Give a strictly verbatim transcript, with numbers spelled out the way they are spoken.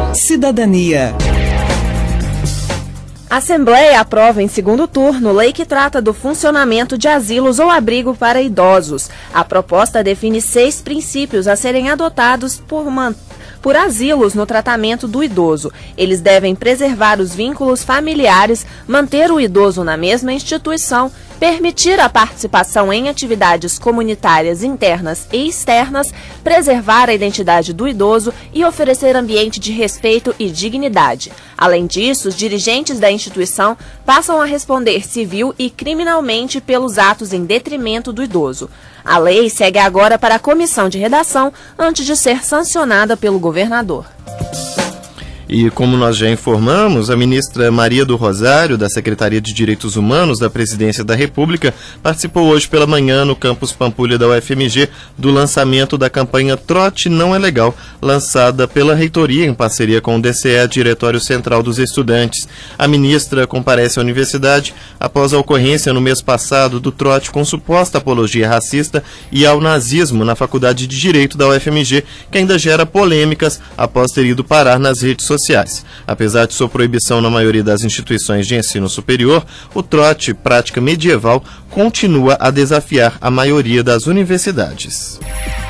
Cidadania. A Assembleia aprova em segundo turno lei que trata do funcionamento de asilos ou abrigo para idosos. A proposta define seis princípios a serem adotados por uma por asilos no tratamento do idoso. Eles devem preservar os vínculos familiares, manter o idoso na mesma instituição, permitir a participação em atividades comunitárias internas e externas, preservar a identidade do idoso e oferecer ambiente de respeito e dignidade. Além disso, os dirigentes da instituição passam a responder civil e criminalmente pelos atos em detrimento do idoso. A lei segue agora para a comissão de redação antes de ser sancionada pelo governador. E como nós já informamos, a ministra Maria do Rosário, da Secretaria de Direitos Humanos da Presidência da República, participou hoje pela manhã no campus Pampulha da U F M G do lançamento da campanha Trote Não é Legal, lançada pela reitoria em parceria com o D C E, Diretório Central dos Estudantes. A ministra comparece à universidade após a ocorrência no mês passado do trote com suposta apologia racista e ao nazismo na Faculdade de Direito da U F M G, que ainda gera polêmicas após ter ido parar nas redes sociais. Sociais. Apesar de sua proibição na maioria das instituições de ensino superior, o trote, prática medieval, continua a desafiar a maioria das universidades.